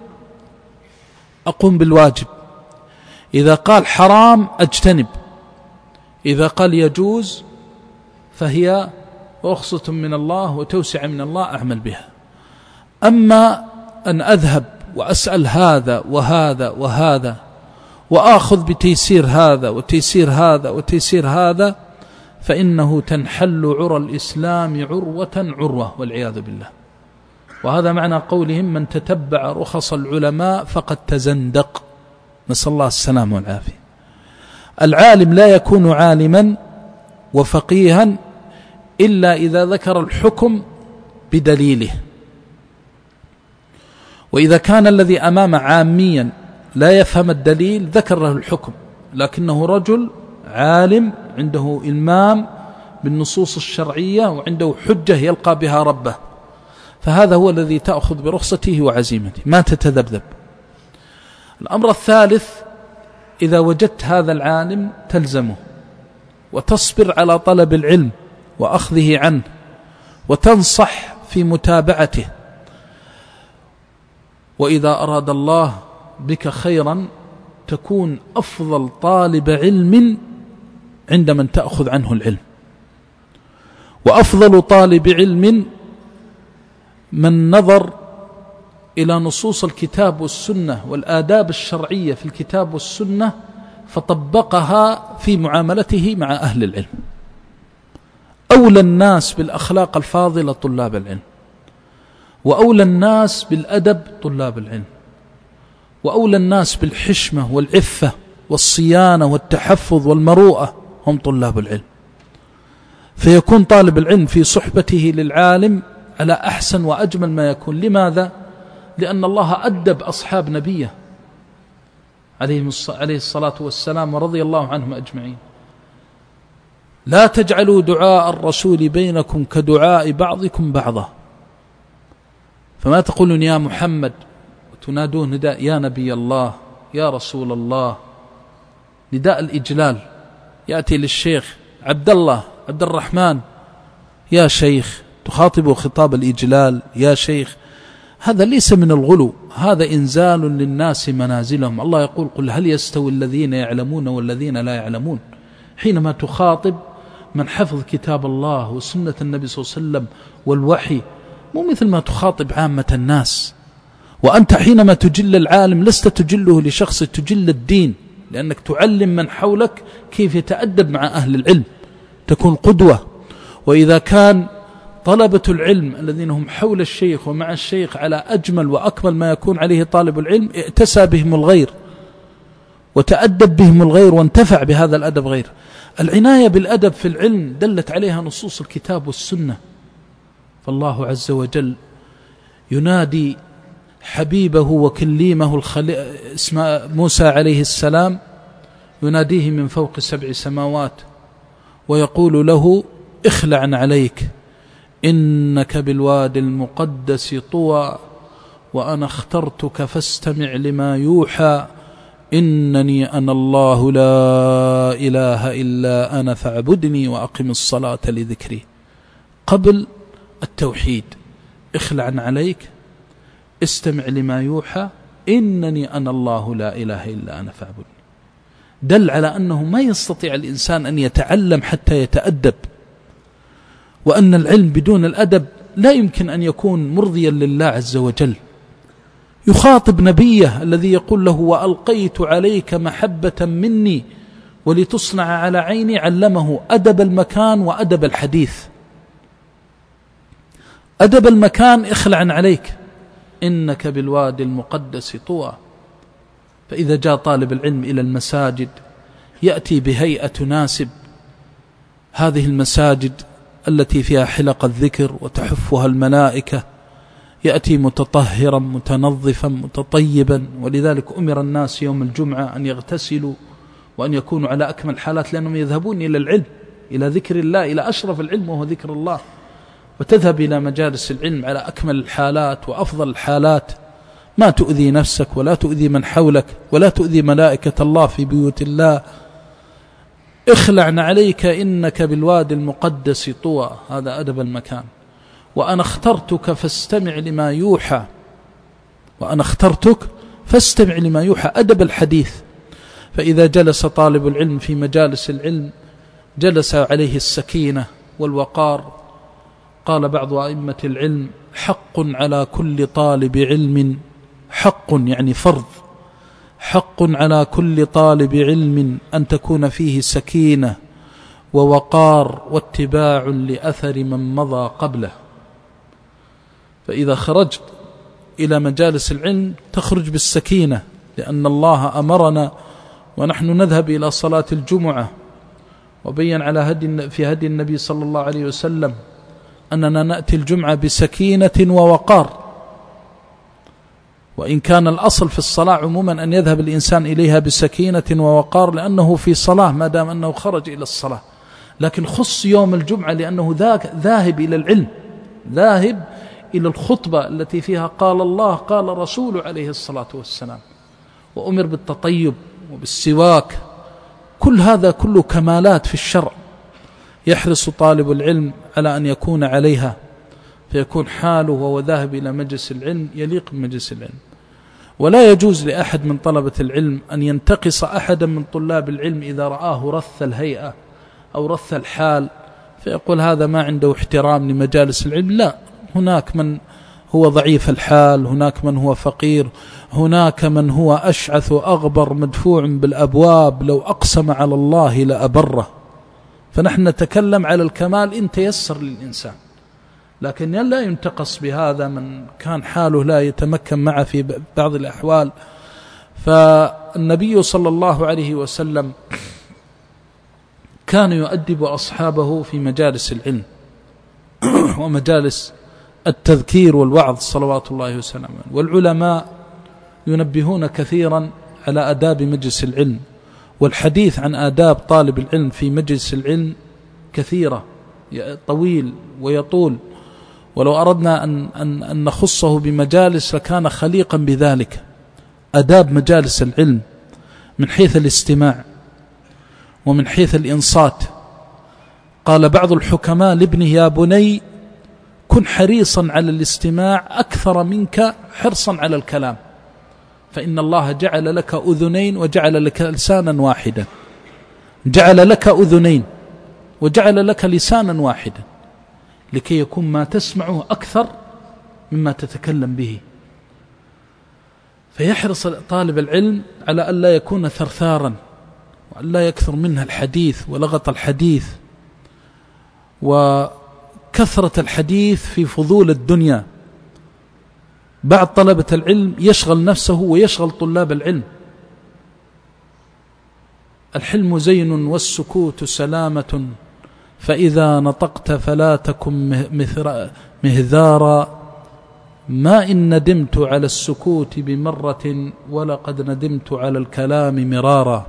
أقوم بالواجب، إذا قال حرام أجتنب، إذا قال يجوز فهي رخصة من الله وتوسع من الله أعمل بها. أما أن أذهب وأسأل هذا وهذا وهذا وآخذ بتيسير هذا وتيسير هذا وتيسير هذا، فإنه تنحل عرى الإسلام عروة عروة والعياذ بالله. وهذا معنى قولهم من تتبع رخص العلماء فقد تزندق، نسأل الله السلامة والعافية. العالم لا يكون عالما وفقيها إلا إذا ذكر الحكم بدليله. وإذا كان الذي أمامه عاميا لا يفهم الدليل ذكر له الحكم، لكنه رجل عالم عنده إلمام بالنصوص الشرعية وعنده حجة يلقى بها ربه، فهذا هو الذي تأخذ برخصته وعزيمته، ما تتذبذب. الأمر الثالث، إذا وجدت هذا العالم تلزمه وتصبر على طلب العلم وأخذه عنه وتنصح في متابعته، وإذا أراد الله بك خيرا تكون أفضل طالب علم عند من تأخذ عنه العلم، وأفضل طالب علم من نظر إلى نصوص الكتاب والسنة والآداب الشرعية في الكتاب والسنة فطبقها في معاملته مع أهل العلم. أولى الناس بالأخلاق الفاضلة طلاب العلم، وأولى الناس بالأدب طلاب العلم، وأولى الناس بالحشمة والعفة والصيانة والتحفظ والمروءة هم طلاب العلم. فيكون طالب العلم في صحبته للعالم على أحسن وأجمل ما يكون. لماذا؟ لأن الله أدب أصحاب نبيه عليه الصلاة والسلام ورضي الله عنهم أجمعين. لا تجعلوا دعاء الرسول بينكم كدعاء بعضكم بعضا، فما تقولون يا محمد وتنادون نداء يا نبي الله يا رسول الله، نداء الإجلال. يأتي للشيخ عبد الله عبد الرحمن يا شيخ، تخاطب خطاب الإجلال يا شيخ، هذا ليس من الغلو، هذا إنزال للناس منازلهم. الله يقول قل هل يستوي الذين يعلمون والذين لا يعلمون. حينما تخاطب من حفظ كتاب الله وسنة النبي صلى الله عليه وسلم والوحي، مو مثل ما تخاطب عامة الناس. وأنت حينما تجل العالم لست تجله لشخص، تجل الدين، لأنك تعلم من حولك كيف يتأدب مع أهل العلم، تكون قدوة. وإذا كان طلبة العلم الذين هم حول الشيخ ومع الشيخ على أجمل وأكمل ما يكون عليه طالب العلم، ائتسى بهم الغير وتأدب بهم الغير وانتفع بهذا الأدب غير. العناية بالأدب في العلم دلت عليها نصوص الكتاب والسنة. فالله عز وجل ينادي حبيبه وكليمه الخليل اسمه موسى عليه السلام، يناديه من فوق سبع سماوات ويقول له اخلع عليك إنك بالواد المقدس طوى وأنا اخترتك فاستمع لما يوحى إنني أنا الله لا إله إلا أنا فاعبدني وأقم الصلاة لذكري. قبل التوحيد اخلع عليك، استمع لما يوحى إنني أنا الله لا إله إلا أنا فاعبدني. دل على أنه ما يستطيع الإنسان أن يتعلم حتى يتأدب، وأن العلم بدون الأدب لا يمكن أن يكون مرضيا لله عز وجل. يخاطب نبيه الذي يقول له وألقيت عليك محبة مني ولتصنع على عيني، علمه أدب المكان وأدب الحديث. أدب المكان اخلع عليك إنك بالوادي المقدس طوى. فإذا جاء طالب العلم إلى المساجد يأتي بهيئة تناسب هذه المساجد التي فيها حلق الذكر وتحفها الملائكة، يأتي متطهرا متنظفا متطيبا. ولذلك أمر الناس يوم الجمعة أن يغتسلوا وأن يكونوا على أكمل حالات، لأنهم يذهبون إلى العلم، إلى ذكر الله، إلى أشرف العلم وهو ذكر الله. وتذهب إلى مجالس العلم على أكمل الحالات وأفضل الحالات، ما تؤذي نفسك ولا تؤذي من حولك ولا تؤذي ملائكة الله في بيوت الله. اخلعن عليك إنك بالوادي المقدس طوى، هذا أدب المكان. وأنا اخترتك فاستمع لما يوحى، وأنا اخترتك فاستمع لما يوحى، أدب الحديث. فإذا جلس طالب العلم في مجالس العلم جلس عليه السكينة والوقار. قال بعض أئمة العلم حق على كل طالب علم، حق يعني فرض، حق على كل طالب علم أن تكون فيه سكينة ووقار واتباع لأثر من مضى قبله. فإذا خرجت إلى مجالس العلم تخرج بالسكينة، لأن الله أمرنا ونحن نذهب إلى صلاة الجمعة، وبين على هدي في هدي النبي صلى الله عليه وسلم أننا نأتي الجمعة بسكينة ووقار. وإن كان الأصل في الصلاة عموما أن يذهب الإنسان إليها بسكينة ووقار، لأنه في صلاة ما دام أنه خرج إلى الصلاة. لكن خص يوم الجمعة لأنه ذاهب إلى العلم، ذاهب إلى الخطبة التي فيها قال الله قال رسول عليه الصلاة والسلام، وأمر بالتطيب وبالسواك. كل هذا كله كمالات في الشرع، يحرص طالب العلم على أن يكون عليها، فيكون حاله وهو ذاهب إلى مجلس العلم يليق بمجلس العلم. ولا يجوز لأحد من طلبة العلم أن ينتقص أحدا من طلاب العلم إذا رآه رث الهيئة أو رث الحال فيقول هذا ما عنده احترام لمجالس العلم. لا، هناك من هو ضعيف الحال، هناك من هو فقير، هناك من هو أشعث أغبر مدفوع بالأبواب لو أقسم على الله لأبره. فنحن نتكلم على الكمال إن تيسر للإنسان، لكن لا ينتقص بهذا من كان حاله لا يتمكن معه في بعض الأحوال. فالنبي صلى الله عليه وسلم كان يؤدب أصحابه في مجالس العلم ومجالس التذكير والوعظ صلوات الله وسلامه. والعلماء ينبهون كثيرا على آداب مجلس العلم، والحديث عن آداب طالب العلم في مجلس العلم كثيرة، طويل ويطول، ولو أردنا أن, أن, أن نخصه بمجالس لكان خليقا بذلك. آداب مجالس العلم من حيث الاستماع ومن حيث الإنصات. قال بعض الحكماء لابنه يا بني كن حريصا على الاستماع أكثر منك حرصا على الكلام، فإن الله جعل لك أذنين وجعل لك لسانا واحدا. جعل لك أذنين وجعل لك لسانا واحدا لكي يكون ما تسمعه أكثر مما تتكلم به. فيحرص طالب العلم على أن لا يكون ثرثارا، وأن لا يكثر منها الحديث ولغط الحديث وكثرة الحديث في فضول الدنيا. بعض طلبة العلم يشغل نفسه ويشغل طلاب العلم. الحلم زين والسكوت سلامة، فإذا نطقت فلا تكن مهذارا، ما إن ندمت على السكوت بمرة ولقد ندمت على الكلام مرارا.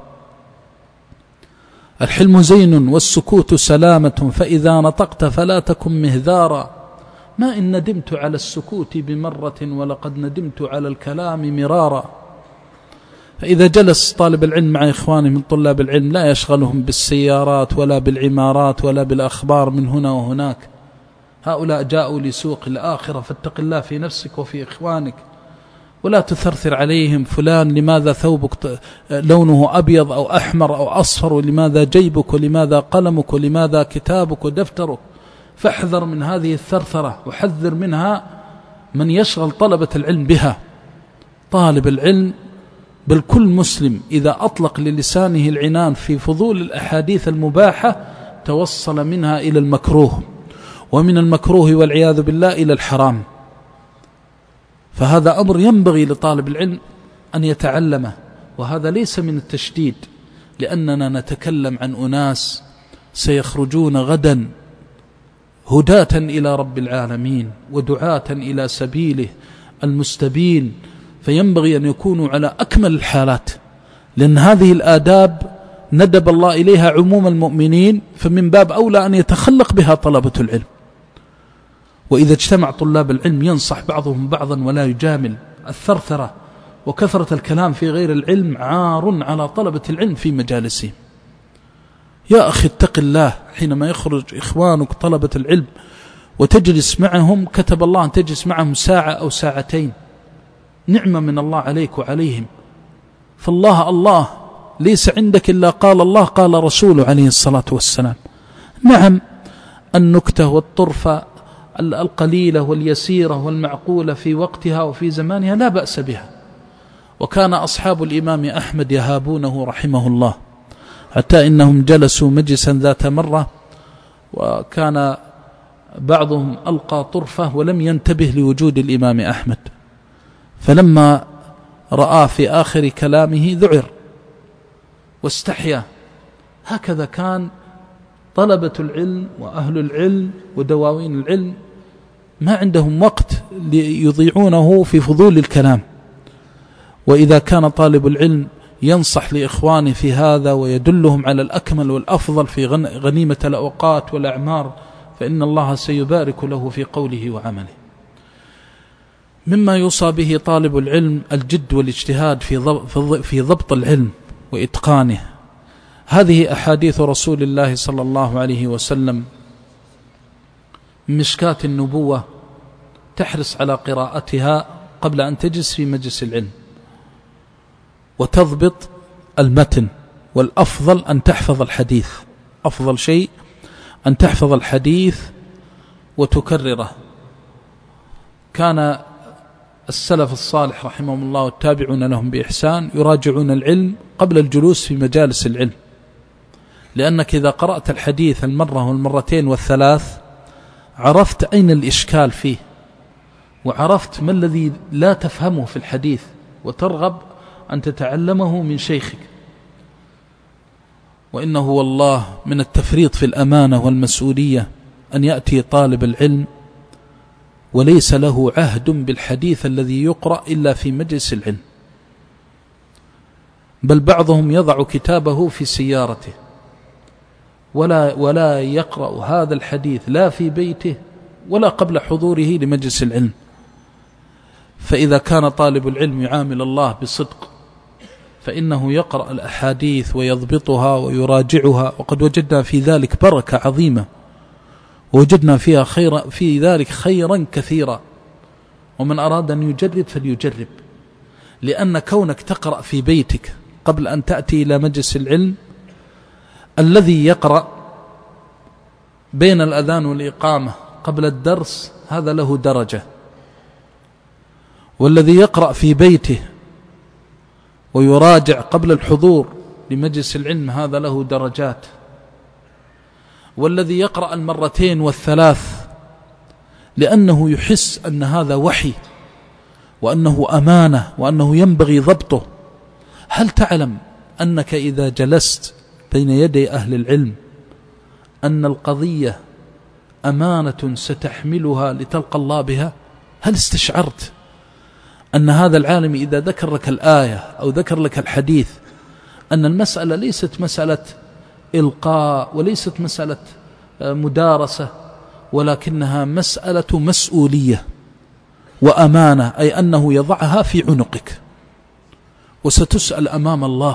الحلم زين والسكوت سلامة، فإذا نطقت فلا تكن مهذارا، ما إن ندمت على السكوت بمرة ولقد ندمت على الكلام مرارا. فإذا جلس طالب العلم مع إخوانه من طلاب العلم لا يشغلهم بالسيارات ولا بالعمارات ولا بالأخبار من هنا وهناك. هؤلاء جاءوا لسوق الآخرة، فاتق الله في نفسك وفي إخوانك، ولا تثرثر عليهم فلان لماذا ثوبك لونه أبيض أو أحمر أو أصفر، ولماذا جيبك، ولماذا قلمك، ولماذا كتابك ودفترك. فاحذر من هذه الثرثرة، وحذر منها من يشغل طلبة العلم بها. طالب العلم بل كل مسلم إذا أطلق للسانه العنان في فضول الأحاديث المباحة توصل منها إلى المكروه، ومن المكروه والعياذ بالله إلى الحرام. فهذا أمر ينبغي لطالب العلم أن يتعلمه، وهذا ليس من التشديد، لأننا نتكلم عن أناس سيخرجون غدا هداة إلى رب العالمين ودعاة إلى سبيله المستبين، فينبغي أن يكونوا على أكمل الحالات، لأن هذه الآداب ندب الله إليها عموم المؤمنين، فمن باب أولى أن يتخلق بها طلبة العلم. وإذا اجتمع طلاب العلم ينصح بعضهم بعضا ولا يجامل. الثرثرة وكثرة الكلام في غير العلم عار على طلبة العلم في مجالسهم. يا أخي اتق الله، حينما يخرج إخوانك طلبة العلم وتجلس معهم، كتب الله أن تجلس معهم ساعة أو ساعتين، نعمة من الله عليك وعليهم. فالله الله ليس عندك إلا قال الله قال رسوله عليه الصلاة والسلام. نعم، النكتة والطرفة القليلة واليسيرة والمعقولة في وقتها وفي زمانها لا بأس بها. وكان أصحاب الإمام أحمد يهابونه رحمه الله، حتى إنهم جلسوا مجلسا ذات مرة، وكان بعضهم ألقى طرفة ولم ينتبه لوجود الإمام أحمد، فلما رأى في آخر كلامه ذعر واستحيا. هكذا كان طلبة العلم وأهل العلم ودواوين العلم، ما عندهم وقت ليضيعونه في فضول الكلام. وإذا كان طالب العلم ينصح لإخوانه في هذا ويدلهم على الأكمل والأفضل في غنيمة الأوقات والأعمار، فإن الله سيبارك له في قوله وعمله. مما يوصى به طالب العلم الجد والاجتهاد في ضبط العلم وإتقانه. هذه أحاديث رسول الله صلى الله عليه وسلم مشكاة النبوة، تحرص على قراءتها قبل أن تجلس في مجلس العلم وتضبط المتن، والأفضل أن تحفظ الحديث. أفضل شيء أن تحفظ الحديث وتكرره. كان السلف الصالح رحمهم الله والتابعون لهم بإحسان يراجعون العلم قبل الجلوس في مجالس العلم، لأنك إذا قرأت الحديث المرة والمرتين والثلاث عرفت أين الإشكال فيه، وعرفت ما الذي لا تفهمه في الحديث، وترغب أن تتعلمه من شيخك. وإنه والله من التفريط في الأمانة والمسؤولية أن يأتي طالب العلم وليس له عهد بالحديث الذي يقرأ إلا في مجلس العلم، بل بعضهم يضع كتابه في سيارته ولا, ولا يقرأ هذا الحديث لا في بيته ولا قبل حضوره لمجلس العلم. فإذا كان طالب العلم يعامل الله بصدق فإنه يقرأ الأحاديث ويضبطها ويراجعها، وقد وجدنا في ذلك بركة عظيمة، ووجدنا فيها خير في ذلك خيرا كثيرا. ومن أراد أن يجرب فليجرب، لأن كونك تقرأ في بيتك قبل أن تأتي إلى مجلس العلم، الذي يقرأ بين الأذان والإقامة قبل الدرس هذا له درجة، والذي يقرأ في بيته ويراجع قبل الحضور لمجلس العلم هذا له درجات، والذي يقرأ المرتين والثلاث لأنه يحس أن هذا وحي وأنه أمانة وأنه ينبغي ضبطه. هل تعلم أنك إذا جلست بين يدي أهل العلم أن القضية أمانة ستحملها لتلقى الله بها؟ هل استشعرت أن هذا العالم إذا ذكر لك الآية أو ذكر لك الحديث أن المسألة ليست مسألة إلقاء وليست مسألة مدارسة، ولكنها مسألة مسؤولية وأمانة، أي أنه يضعها في عنقك وستسأل أمام الله.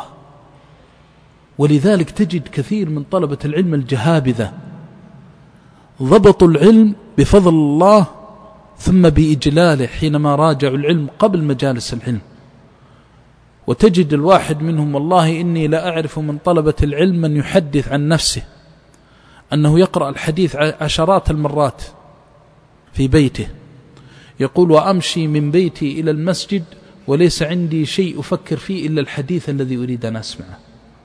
ولذلك تجد كثير من طلبة العلم الجهابذة ضبطوا العلم بفضل الله ثم بإجلاله حينما راجعوا العلم قبل مجالس العلم. وتجد الواحد منهم والله إني لا أعرف من طلبة العلم من يحدث عن نفسه أنه يقرأ الحديث عشرات المرات في بيته، يقول وأمشي من بيتي إلى المسجد وليس عندي شيء أفكر فيه إلا الحديث الذي أريد أن أسمعه،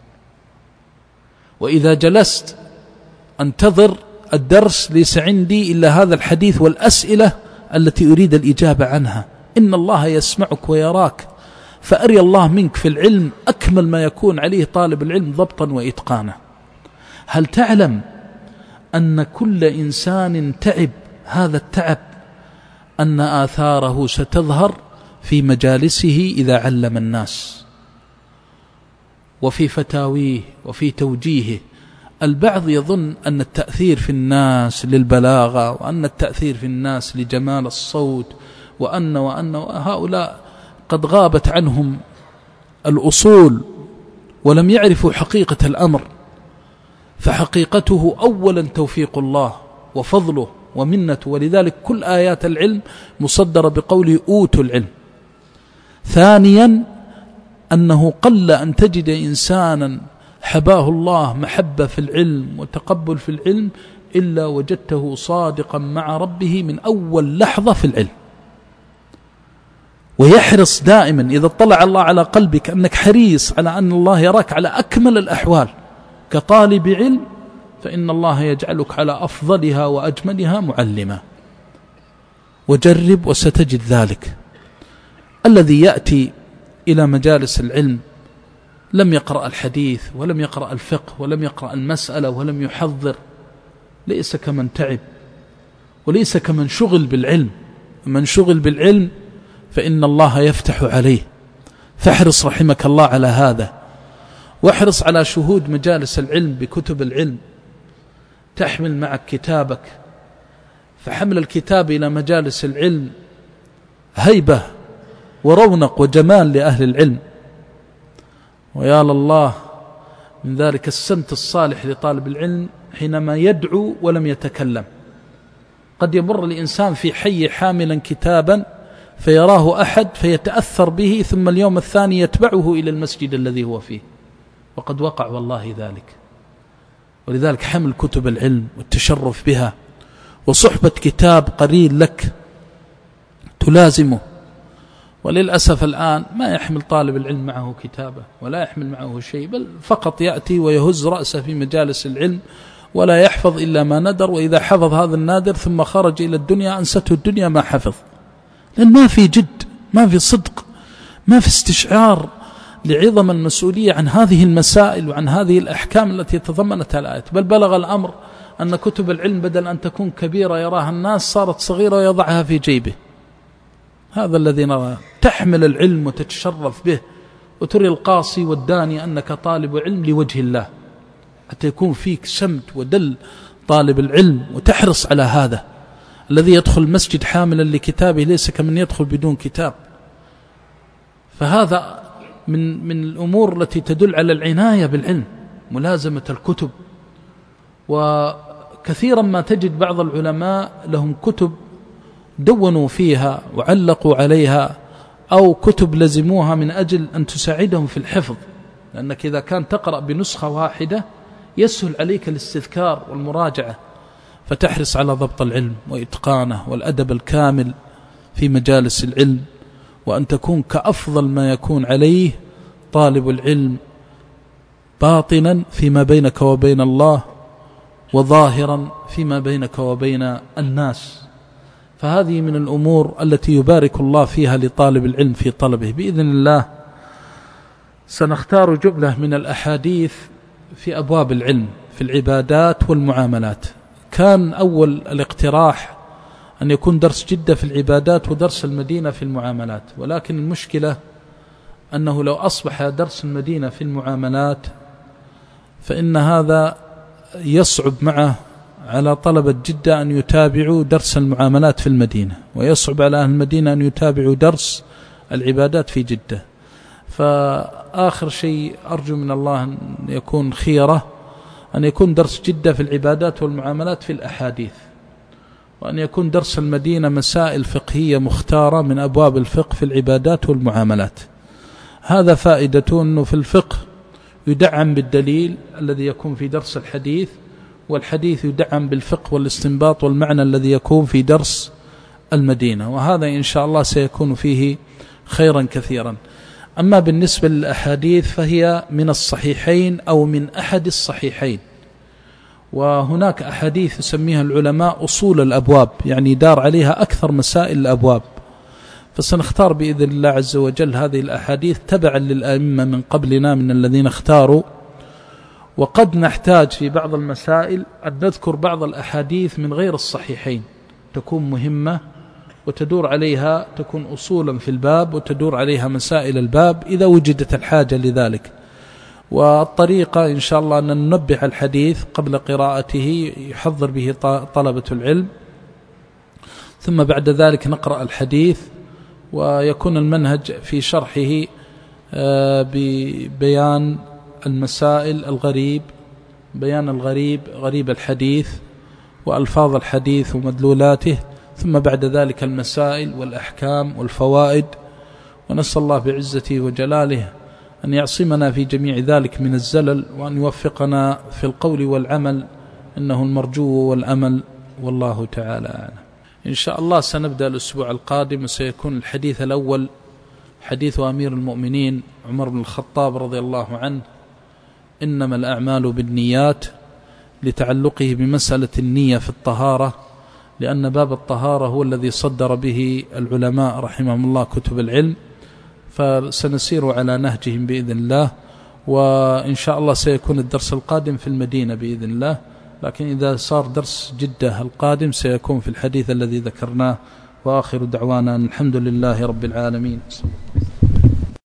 وإذا جلست أنتظر الدرس ليس عندي إلا هذا الحديث والأسئلة التي أريد الإجابة عنها. إن الله يسمعك ويراك، فأري الله منك في العلم أكمل ما يكون عليه طالب العلم ضبطا وإتقانا. هل تعلم أن كل إنسان تعب هذا التعب أن آثاره ستظهر في مجالسه إذا علم الناس وفي فتاويه وفي توجيهه؟ البعض يظن أن التأثير في الناس للبلاغة، وأن التأثير في الناس لجمال الصوت، وأن وأن هؤلاء قد غابت عنهم الأصول ولم يعرفوا حقيقة الأمر. فحقيقته أولا توفيق الله وفضله ومنته، ولذلك كل آيات العلم مصدرة بقوله أوتوا العلم. ثانيا أنه قل أن تجد إنسانا حباه الله محبة في العلم وتقبل في العلم إلا وجدته صادقا مع ربه من أول لحظة في العلم، ويحرص دائما إذا اطلع الله على قلبك أنك حريص على أن الله يراك على أكمل الأحوال كطالب علم، فإن الله يجعلك على أفضلها وأجملها معلما. وجرب وستجد ذلك. الذي يأتي إلى مجالس العلم لم يقرأ الحديث ولم يقرأ الفقه ولم يقرأ المسألة ولم يحضر ليس كمن تعب وليس كمن شغل بالعلم. من شغل بالعلم فإن الله يفتح عليه، فاحرص رحمك الله على هذا، واحرص على شهود مجالس العلم بكتب العلم، تحمل معك كتابك، فحمل الكتاب إلى مجالس العلم هيبة ورونق وجمال لأهل العلم. ويا لله من ذلك السمت الصالح لطالب العلم حينما يدعو ولم يتكلم. قد يمر الإنسان في حي حاملا كتابا فيراه أحد فيتأثر به، ثم اليوم الثاني يتبعه إلى المسجد الذي هو فيه، وقد وقع والله ذلك. ولذلك حمل كتب العلم والتشرف بها وصحبة كتاب قرين لك تلازمه. وللأسف الآن ما يحمل طالب العلم معه كتابه ولا يحمل معه شيء، بل فقط يأتي ويهز رأسه في مجالس العلم ولا يحفظ إلا ما ندر، وإذا حفظ هذا النادر ثم خرج إلى الدنيا أنسته الدنيا ما حفظ، لأن ما في جد، ما في صدق، ما في استشعار لعظم المسؤولية عن هذه المسائل وعن هذه الأحكام التي تضمنتها الآية. بل بلغ الأمر أن كتب العلم بدل أن تكون كبيرة يراها الناس صارت صغيرة ويضعها في جيبه. هذا الذي نراه. تحمل العلم وتتشرف به وتري القاصي والداني أنك طالب علم لوجه الله، حتى يكون فيك سمت ودل طالب العلم، وتحرص على هذا. الذي يدخل المسجد حاملا لكتابه ليس كمن يدخل بدون كتاب. فهذا من من الأمور التي تدل على العناية بالعلم، ملازمة الكتب. وكثيرا ما تجد بعض العلماء لهم كتب دونوا فيها وعلقوا عليها، أو كتب لزموها من أجل أن تساعدهم في الحفظ، لأنك إذا كان تقرأ بنسخة واحدة يسهل عليك الاستذكار والمراجعة. فتحرص على ضبط العلم وإتقانه والأدب الكامل في مجالس العلم، وأن تكون كأفضل ما يكون عليه طالب العلم باطنا فيما بينك وبين الله، وظاهرا فيما بينك وبين الناس. فهذه من الأمور التي يبارك الله فيها لطالب العلم في طلبه. بإذن الله سنختار جملة من الأحاديث في أبواب العلم في العبادات والمعاملات. كان أول الاقتراح أن يكون درس جدة في العبادات ودرس المدينة في المعاملات، ولكن المشكلة أنه لو أصبح درس المدينة في المعاملات فإن هذا يصعب معه على طلبة جدة أن يتابعوا درس المعاملات في المدينة، ويصعب على أهل المدينة أن يتابعوا درس العبادات في جدة. فآخر شيء أرجو من الله أن يكون خيرة، أن يكون درس جدة في العبادات والمعاملات في الأحاديث، وأن يكون درس المدينة مسائل فقهية مختارة من أبواب الفقه في العبادات والمعاملات. هذا فائدته أنه في الفقه يدعم بالدليل الذي يكون في درس الحديث، والحديث يدعم بالفقه والاستنباط والمعنى الذي يكون في درس المدينة، وهذا إن شاء الله سيكون فيه خيرا كثيرا. أما بالنسبة للأحاديث فهي من الصحيحين أو من أحد الصحيحين، وهناك أحاديث يسميها العلماء أصول الأبواب، يعني دار عليها أكثر مسائل الأبواب. فسنختار بإذن الله عز وجل هذه الأحاديث تبعا للأئمة من قبلنا من الذين اختاروا. وقد نحتاج في بعض المسائل أن نذكر بعض الأحاديث من غير الصحيحين تكون مهمة وتدور عليها، تكون أصولا في الباب وتدور عليها مسائل الباب إذا وجدت الحاجة لذلك. والطريقة إن شاء الله أن ننبه الحديث قبل قراءته يحضر به طلبة العلم، ثم بعد ذلك نقرأ الحديث، ويكون المنهج في شرحه ببيان المسائل الغريب، بيان الغريب غريب الحديث وألفاظ الحديث ومدلولاته، ثم بعد ذلك المسائل والأحكام والفوائد. ونسأل الله بعزته وجلاله أن يعصمنا في جميع ذلك من الزلل، وأن يوفقنا في القول والعمل، إنه المرجو والأمل، والله تعالى أعلم. إن شاء الله سنبدأ الأسبوع القادم، وسيكون الحديث الأول حديث أمير المؤمنين عمر بن الخطاب رضي الله عنه: إنما الأعمال بالنيات، لتعلقه بمسألة النية في الطهارة، لأن باب الطهارة هو الذي صدر به العلماء رحمهم الله كتب العلم، فسنسير على نهجهم بإذن الله. وإن شاء الله سيكون الدرس القادم في المدينة بإذن الله، لكن إذا صار درس جدة القادم سيكون في الحديث الذي ذكرناه. وآخر دعوانا الحمد لله رب العالمين.